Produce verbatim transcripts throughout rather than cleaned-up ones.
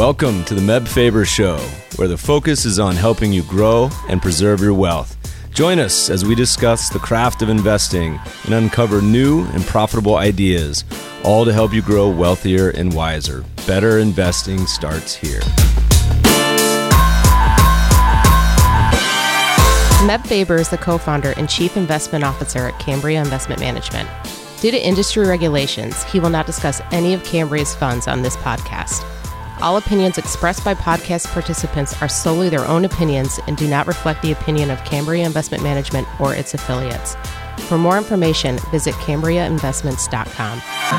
Welcome to the Meb Faber Show, where the focus is on helping you grow and preserve your wealth. Join us as we discuss the craft of investing and uncover new and profitable ideas, all to help you grow wealthier and wiser. Better investing starts here. Meb Faber is the co-founder and chief investment officer at Cambria Investment Management. Due to industry regulations, he will not discuss any of Cambria's funds on this podcast. All opinions expressed by podcast participants are solely their own opinions and do not reflect the opinion of Cambria Investment Management or its affiliates. For more information, visit cambria investments dot com.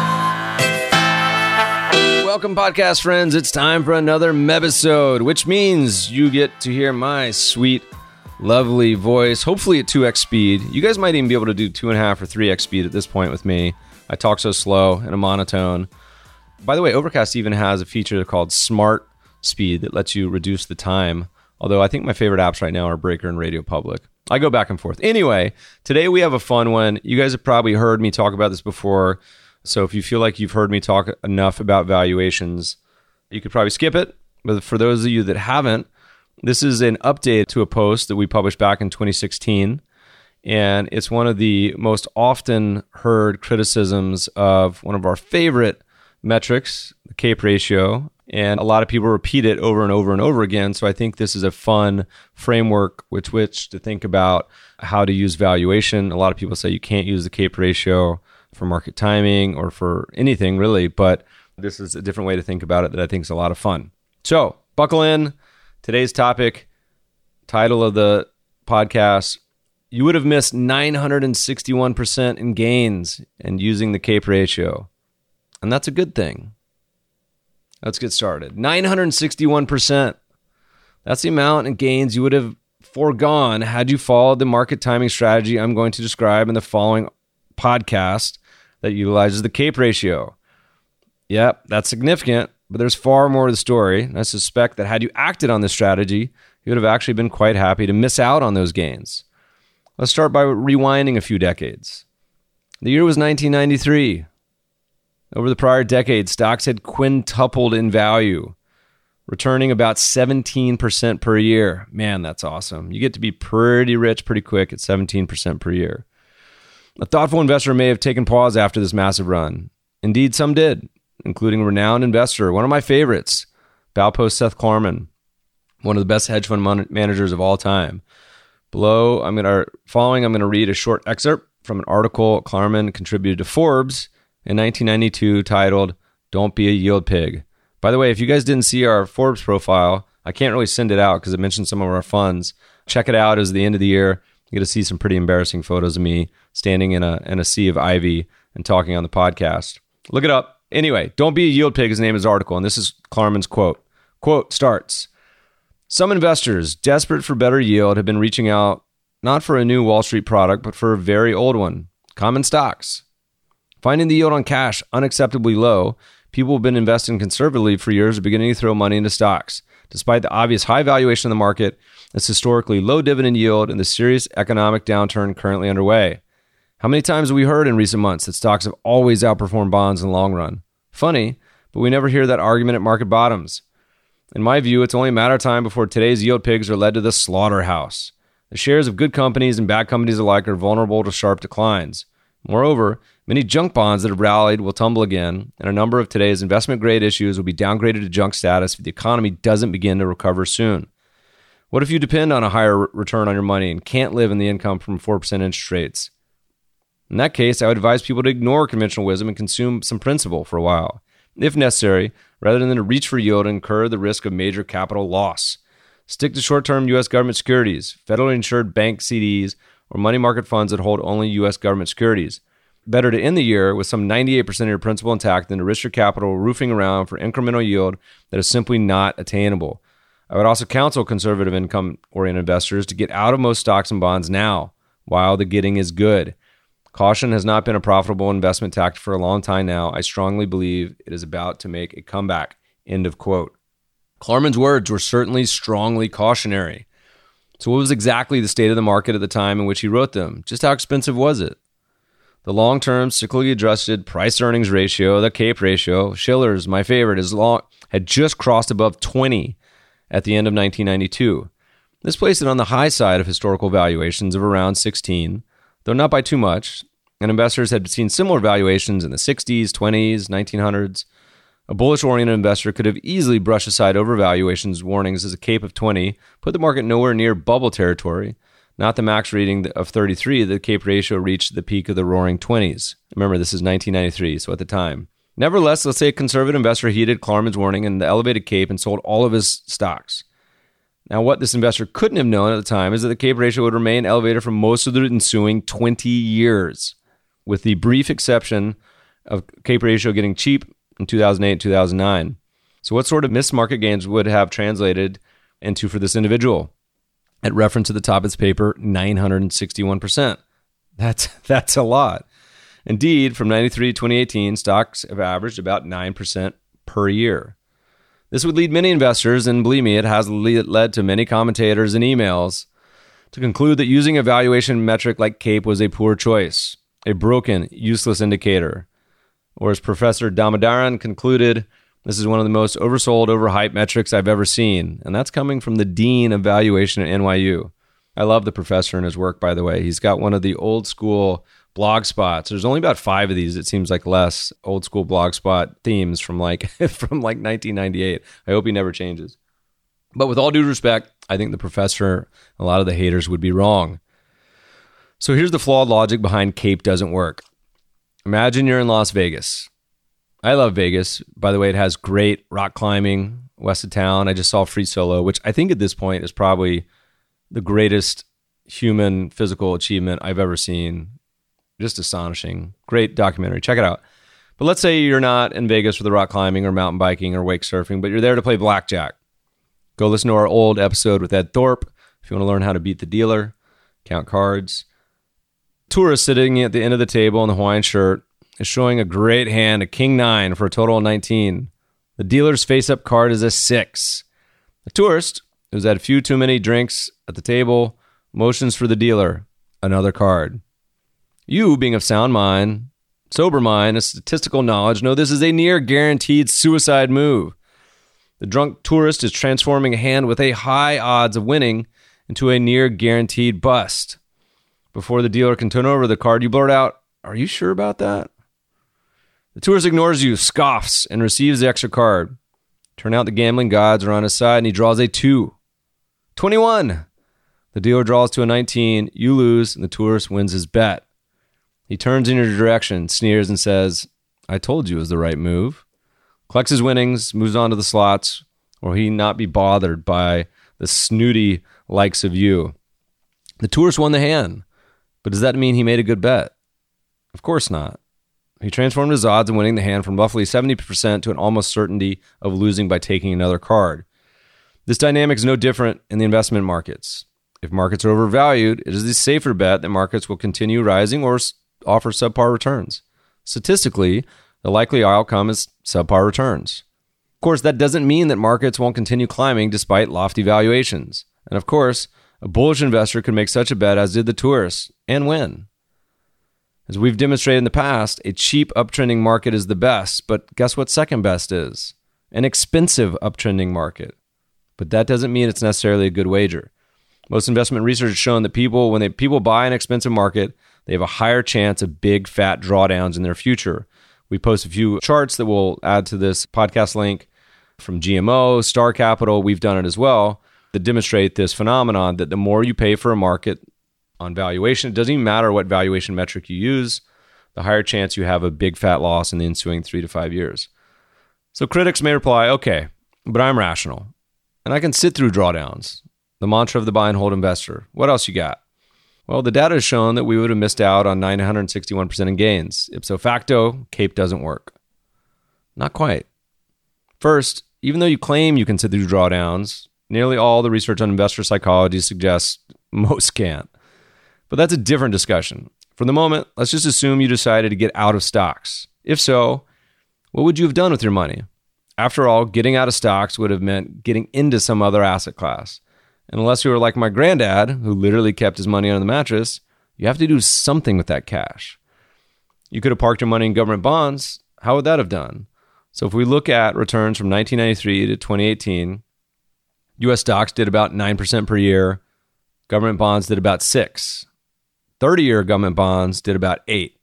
Welcome, podcast friends. It's time for another Mebisode, which means you get to hear my sweet, lovely voice, hopefully at two x speed. You guys might even be able to do two and a half or three x speed at this point with me. I talk so slow and a monotone. By the way, Overcast even has a feature called Smart Speed that lets you reduce the time. Although I think my favorite apps right now are Breaker and Radio Public. I go back and forth. Anyway, today we have a fun one. You guys have probably heard me talk about this before. So if you feel like you've heard me talk enough about valuations, you could probably skip it. But for those of you that haven't, this is an update to a post that we published back in twenty sixteen. And it's one of the most often heard criticisms of one of our favorite metrics, the CAPE ratio, and a lot of people repeat it over and over and over again. So I think this is a fun framework with which to think about how to use valuation. A lot of people say you can't use the CAPE ratio for market timing or for anything really, but this is a different way to think about it that I think is a lot of fun. So buckle in. Today's topic, title of the podcast, you would have missed nine hundred sixty-one percent in gains and using the CAPE ratio. And that's a good thing. Let's get started. nine hundred sixty-one percent. That's the amount in gains you would have foregone had you followed the market timing strategy I'm going to describe in the following podcast that utilizes the CAPE ratio. Yep, that's significant, but there's far more to the story. And I suspect that had you acted on this strategy, you would have actually been quite happy to miss out on those gains. Let's start by rewinding a few decades. The year was nineteen ninety-three. Over the prior decade, stocks had quintupled in value, returning about seventeen percent per year. Man, that's awesome. You get to be pretty rich pretty quick at seventeen percent per year. A thoughtful investor may have taken pause after this massive run. Indeed, some did, including a renowned investor, one of my favorites, Baupost Seth Klarman, one of the best hedge fund mon- managers of all time. Below, I'm going to following, I'm going to read a short excerpt from an article Klarman contributed to Forbes in nineteen ninety-two titled, "Don't Be a Yield Pig." By the way, if you guys didn't see our Forbes profile, I can't really send it out because it mentions some of our funds. Check it out as the end of the year. You get to see some pretty embarrassing photos of me standing in a in a sea of ivy and talking on the podcast. Look it up. Anyway, "Don't Be a Yield Pig" is the name of his article, and this is Klarman's quote. Quote starts, "Some investors, desperate for better yield, have been reaching out not for a new Wall Street product, but for a very old one, common stocks. Finding the yield on cash unacceptably low, people have been investing conservatively for years are beginning to throw money into stocks. Despite the obvious high valuation of the market, its historically low dividend yield, and the serious economic downturn currently underway. How many times have we heard in recent months that stocks have always outperformed bonds in the long run? Funny, but we never hear that argument at market bottoms. In my view, it's only a matter of time before today's yield pigs are led to the slaughterhouse. The shares of good companies and bad companies alike are vulnerable to sharp declines. Moreover, many junk bonds that have rallied will tumble again, and a number of today's investment-grade issues will be downgraded to junk status if the economy doesn't begin to recover soon. What if you depend on a higher return on your money and can't live in the income from four percent interest rates? In that case, I would advise people to ignore conventional wisdom and consume some principle for a while, if necessary, rather than to reach for yield and incur the risk of major capital loss. Stick to short-term U S government securities, federally insured bank C Ds, or money market funds that hold only U S government securities. Better to end the year with some ninety-eight percent of your principal intact than to risk your capital roofing around for incremental yield that is simply not attainable. I would also counsel conservative income-oriented investors to get out of most stocks and bonds now, while the getting is good. Caution has not been a profitable investment tactic for a long time now. I strongly believe it is about to make a comeback. End of quote. Klarman's words were certainly strongly cautionary. So what was exactly the state of the market at the time in which he wrote them? Just how expensive was it? The long-term cyclically adjusted price-earnings ratio, the CAPE ratio, Shiller's, my favorite, is long, had just crossed above twenty at the end of nineteen ninety-two. This placed it on the high side of historical valuations of around sixteen, though not by too much, and investors had seen similar valuations in the sixties, twenties, nineteen hundreds. A bullish-oriented investor could have easily brushed aside overvaluations warnings as a CAPE of twenty, put the market nowhere near bubble territory, not the max reading of thirty-three. The CAPE ratio reached the peak of the roaring twenties. Remember, this is nineteen ninety-three, so at the time. Nevertheless, let's say a conservative investor heeded Klarman's warning and the elevated CAPE and sold all of his stocks. Now, what this investor couldn't have known at the time is that the CAPE ratio would remain elevated for most of the ensuing twenty years, with the brief exception of CAPE ratio getting cheap in two thousand eight and two thousand nine. So what sort of missed market gains would have translated into for this individual? At reference at the top of its paper, nine hundred sixty-one percent. That's, that's a lot. Indeed, from ninety-three to twenty eighteen, stocks have averaged about nine percent per year. This would lead many investors, and believe me, it has led to many commentators and emails, to conclude that using a valuation metric like CAPE was a poor choice, a broken, useless indicator. Or as Professor Damodaran concluded, this is one of the most oversold, overhyped metrics I've ever seen, and that's coming from the Dean of Valuation at N Y U. I love the professor and his work, by the way. He's got one of the old school blog spots. There's only about five of these. It seems like less old school blog spot themes from like from like nineteen ninety-eight. I hope he never changes. But with all due respect, I think the professor, a lot of the haters would be wrong. So here's the flawed logic behind CAPE doesn't work. Imagine you're in Las Vegas. I love Vegas. By the way, it has great rock climbing west of town. I just saw Free Solo, which I think at this point is probably the greatest human physical achievement I've ever seen. Just astonishing. Great documentary. Check it out. But let's say you're not in Vegas for the rock climbing or mountain biking or wake surfing, but you're there to play blackjack. Go listen to our old episode with Ed Thorpe if you want to learn how to beat the dealer, count cards. Tourist sitting at the end of the table in the Hawaiian shirt is showing a great hand, a king nine for a total of nineteen. The dealer's face-up card is a six. The tourist, who's had a few too many drinks at the table, motions for the dealer, another card. You, being of sound mind, sober mind, and statistical knowledge, know this is a near guaranteed suicide move. The drunk tourist is transforming a hand with a high odds of winning into a near guaranteed bust. Before the dealer can turn over the card, you blurt out, "Are you sure about that?" The tourist ignores you, scoffs, and receives the extra card. Turn out the gambling gods are on his side, and he draws a two. twenty-one. The dealer draws to a nineteen. You lose, and the tourist wins his bet. He turns in your direction, sneers, and says, "I told you it was the right move." Collects his winnings, moves on to the slots, or he not be bothered by the snooty likes of you. The tourist won the hand, but does that mean he made a good bet? Of course not. He transformed his odds of winning the hand from roughly seventy percent to an almost certainty of losing by taking another card. This dynamic is no different in the investment markets. If markets are overvalued, it is a safer bet that markets will continue rising or offer subpar returns. Statistically, the likely outcome is subpar returns. Of course, that doesn't mean that markets won't continue climbing despite lofty valuations. And of course, a bullish investor could make such a bet as did the tourist and win. As we've demonstrated in the past, a cheap uptrending market is the best, but guess what second best is? An expensive uptrending market. But that doesn't mean it's necessarily a good wager. Most investment research has shown that people, when they people buy an expensive market, they have a higher chance of big fat drawdowns in their future. We post a few charts that we'll add to this podcast link from G M O, Star Capital. We've done it as well that demonstrate this phenomenon that the more you pay for a market on valuation, it doesn't even matter what valuation metric you use, the higher chance you have a big fat loss in the ensuing three to five years. So critics may reply, okay, but I'm rational and I can sit through drawdowns. The mantra of the buy and hold investor. What else you got? Well, the data has shown that we would have missed out on nine hundred sixty-one percent in gains. Ipso facto, CAPE doesn't work. Not quite. First, even though you claim you can sit through drawdowns, nearly all the research on investor psychology suggests most can't. But that's a different discussion. For the moment, let's just assume you decided to get out of stocks. If so, what would you have done with your money? After all, getting out of stocks would have meant getting into some other asset class. And unless you were like my granddad, who literally kept his money under the mattress, you have to do something with that cash. you could have parked your money in government bonds. How would that have done? So if we look at returns from nineteen ninety-three to twenty eighteen, U S stocks did about nine percent per year. Government bonds did about six. thirty-year government bonds did about eight.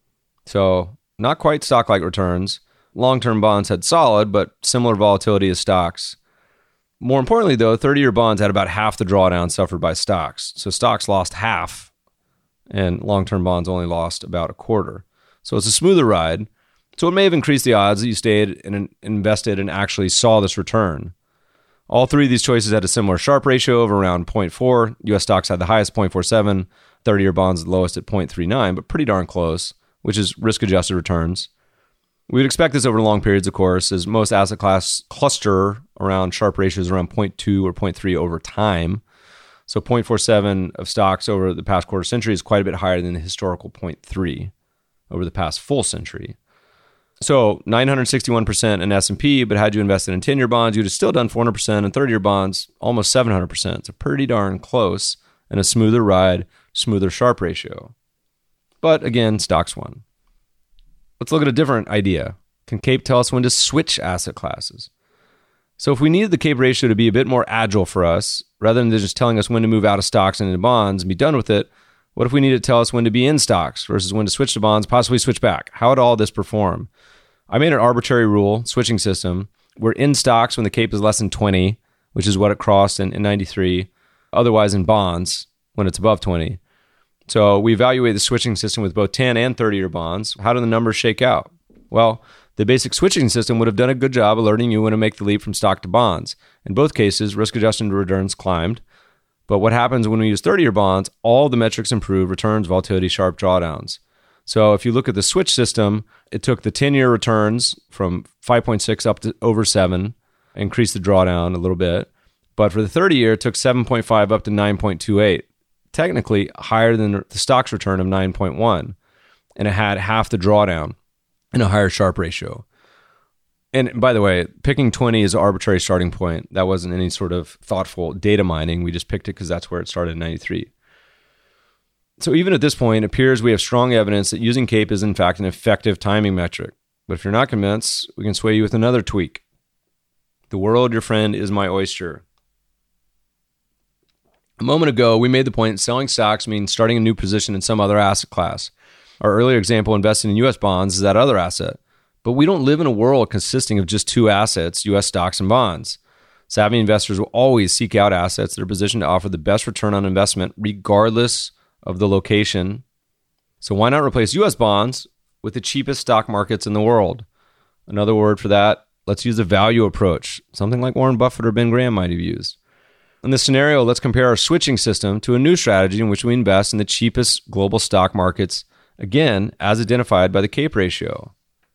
So not quite stock-like returns. Long-term bonds had solid, but similar volatility as stocks. More importantly, though, thirty-year bonds had about half the drawdown suffered by stocks. So stocks lost half, and long-term bonds only lost about a quarter. So it's a smoother ride. So it may have increased the odds that you stayed and invested and actually saw this return. All three of these choices had a similar Sharpe ratio of around zero point four. U S stocks had the highest, zero point four seven. thirty-year bonds the lowest at zero point three nine, but pretty darn close, which is risk-adjusted returns. We'd expect this over long periods, of course, as most asset class cluster around Sharpe ratios around zero point two or zero point three over time. So zero point four seven of stocks over the past quarter century is quite a bit higher than the historical zero point three over the past full century. So nine hundred sixty-one percent in S and P, but had you invested in ten-year bonds, you'd have still done four hundred percent, and thirty-year bonds, almost seven hundred percent. So pretty darn close, and a smoother ride, smoother Sharpe ratio. But again, stocks won. Let's look at a different idea. Can CAPE tell us when to switch asset classes? So if we needed the CAPE ratio to be a bit more agile for us, rather than just telling us when to move out of stocks and into bonds and be done with it, what if we need to tell us when to be in stocks versus when to switch to bonds, possibly switch back? How would all this perform? I made an arbitrary rule, switching system. We're in stocks when the CAPE is less than twenty, which is what it crossed in, in ninety-three. Otherwise in bonds when it's above twenty. So we evaluate the switching system with both ten and thirty-year bonds. How do the numbers shake out? Well, the basic switching system would have done a good job alerting you when to make the leap from stock to bonds. In both cases, risk-adjusted returns climbed. But what happens when we use thirty-year bonds? All the metrics improve: returns, volatility, Sharpe drawdowns. So if you look at the switch system, it took the ten-year returns from five point six up to over seven, increased the drawdown a little bit. But for the thirty-year, it took seven point five up to nine point two eight. Technically higher than the stock's return of nine point one. And it had half the drawdown and a higher Sharpe ratio. And by the way, picking twenty is an arbitrary starting point. That wasn't any sort of thoughtful data mining. We just picked it because that's where it started in ninety-three. So even at this point, it appears we have strong evidence that using CAPE is in fact an effective timing metric. But if you're not convinced, we can sway you with another tweak. The world, your friend, is my oyster. A moment ago, we made the point that selling stocks means starting a new position in some other asset class. Our earlier example, investing in U S bonds, is that other asset. But we don't live in a world consisting of just two assets, U S stocks and bonds. Savvy investors will always seek out assets that are positioned to offer the best return on investment regardless of the location. So why not replace U S bonds with the cheapest stock markets in the world? Another word for that, let's use the value approach, something like Warren Buffett or Ben Graham might have used. In this scenario, let's compare our switching system to a new strategy in which we invest in the cheapest global stock markets, again, as identified by the CAPE ratio.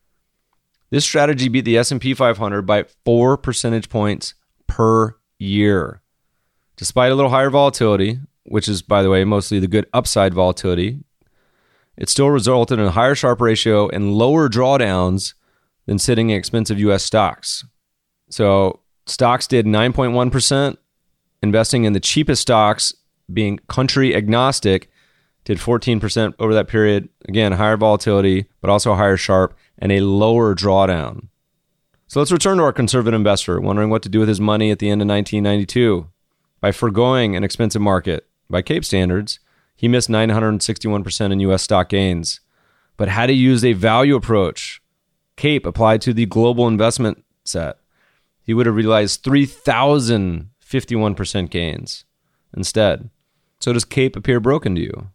This strategy beat the S and P five hundred by four percentage points per year. Despite a little higher volatility, which is, by the way, mostly the good upside volatility, it still resulted in a higher Sharpe ratio and lower drawdowns than sitting in expensive U S stocks. So stocks did nine point one percent. Investing in the cheapest stocks, being country agnostic, did fourteen percent over that period. Again, higher volatility, but also a higher Sharpe and a lower drawdown. So let's return to our conservative investor, wondering what to do with his money at the end of nineteen ninety-two. By foregoing an expensive market, by CAPE standards, he missed nine hundred sixty-one percent in U S stock gains. But had he used a value approach, CAPE applied to the global investment set, he would have realized three thousand fifty-one percent gains instead. So does CAPE appear broken to you?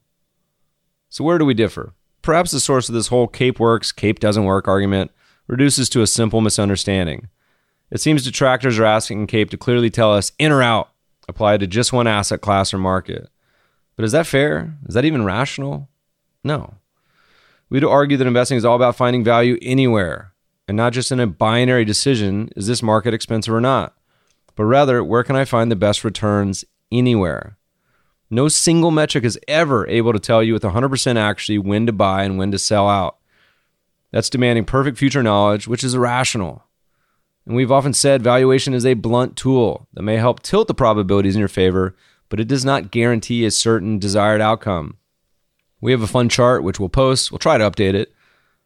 So where do we differ? Perhaps the source of this whole CAPE works, CAPE doesn't work argument reduces to a simple misunderstanding. It seems detractors are asking CAPE to clearly tell us in or out, apply to just one asset class or market. But is that fair? Is that even rational? No. We'd argue that investing is all about finding value anywhere, and not just in a binary decision, is this market expensive or not? But rather, where can I find the best returns anywhere? No single metric is ever able to tell you with one hundred percent accuracy when to buy and when to sell out. That's demanding perfect future knowledge, which is irrational. And we've often said valuation is a blunt tool that may help tilt the probabilities in your favor, but it does not guarantee a certain desired outcome. We have a fun chart, which we'll post. We'll try to update it,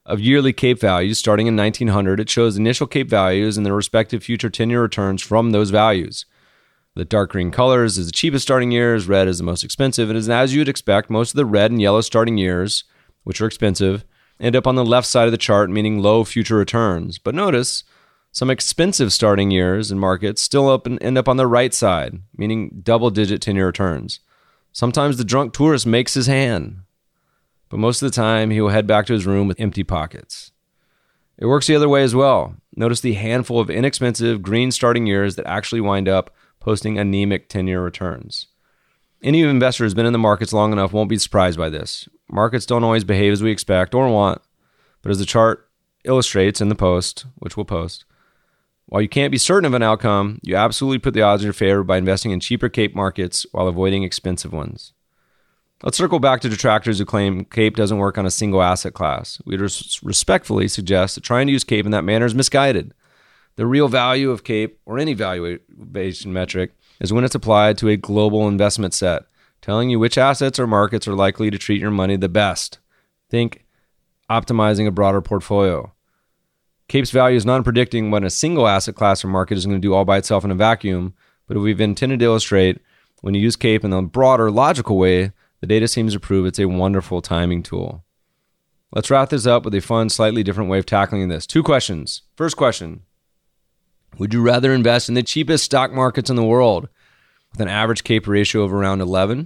of yearly CAPE values starting in nineteen hundred. It shows initial CAPE values and their respective future ten-year returns from those values. The dark green colors is the cheapest starting years, red is the most expensive, and as you'd expect, most of the red and yellow starting years, which are expensive, end up on the left side of the chart, meaning low future returns. But notice, some expensive starting years in markets still up and end up on the right side, meaning double-digit ten-year returns. Sometimes the drunk tourist makes his hand, but most of the time he will head back to his room with empty pockets. It works the other way as well. Notice the handful of inexpensive green starting years that actually wind up posting anemic ten-year returns. Any investor who's been in the markets long enough won't be surprised by this. Markets don't always behave as we expect or want, but as the chart illustrates in the post, which we'll post, while you can't be certain of an outcome, you absolutely put the odds in your favor by investing in cheaper CAPE markets while avoiding expensive ones. Let's circle back to detractors who claim CAPE doesn't work on a single asset class. We res- respectfully suggest that trying to use CAPE in that manner is misguided. The real value of CAPE, or any valuation metric, is when it's applied to a global investment set, telling you which assets or markets are likely to treat your money the best. Think optimizing a broader portfolio. CAPE's value is not predicting what a single asset class or market is going to do all by itself in a vacuum, but we've intended to illustrate when you use CAPE in a broader, logical way, the data seems to prove it's a wonderful timing tool. Let's wrap this up with a fun, slightly different way of tackling this. Two questions. First question, would you rather invest in the cheapest stock markets in the world with an average CAPE ratio of around eleven,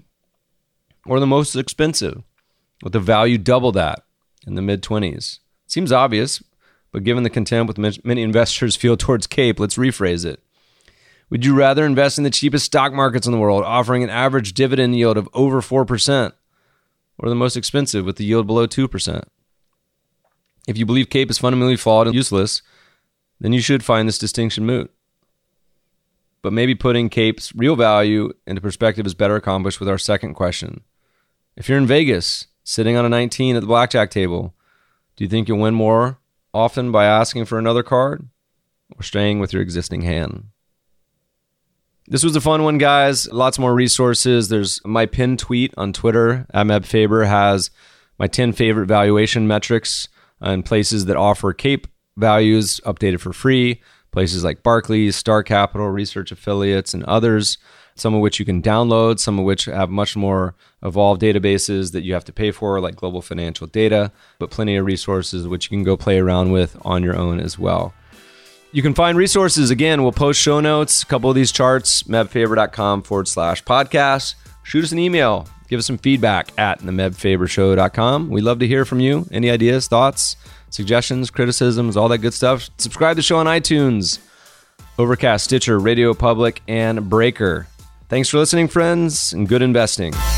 or the most expensive with a value double that in the mid-twenties? Seems obvious, but given the contempt with many investors feel towards CAPE, let's rephrase it. Would you rather invest in the cheapest stock markets in the world, offering an average dividend yield of over four percent, or the most expensive with the yield below two percent? If you believe CAPE is fundamentally flawed and useless, then you should find this distinction moot. But maybe putting CAPE's real value into perspective is better accomplished with our second question. If you're in Vegas, sitting on a nineteen at the blackjack table, do you think you'll win more often by asking for another card or staying with your existing hand? This was a fun one, guys. Lots more resources. There's my pinned tweet on Twitter. at Meb Faber has my ten favorite valuation metrics and places that offer CAPE values updated for free. Places like Barclays, Star Capital, Research Affiliates, and others, some of which you can download, some of which have much more evolved databases that you have to pay for, like Global Financial Data, but plenty of resources which you can go play around with on your own as well. You can find resources. Again, we'll post show notes, a couple of these charts, mebfaber.com forward slash podcast. Shoot us an email. Give us some feedback at the meb faber show dot com. We'd love to hear from you. Any ideas, thoughts, suggestions, criticisms, all that good stuff. Subscribe to the show on iTunes, Overcast, Stitcher, Radio Public, and Breaker. Thanks for listening, friends, and good investing.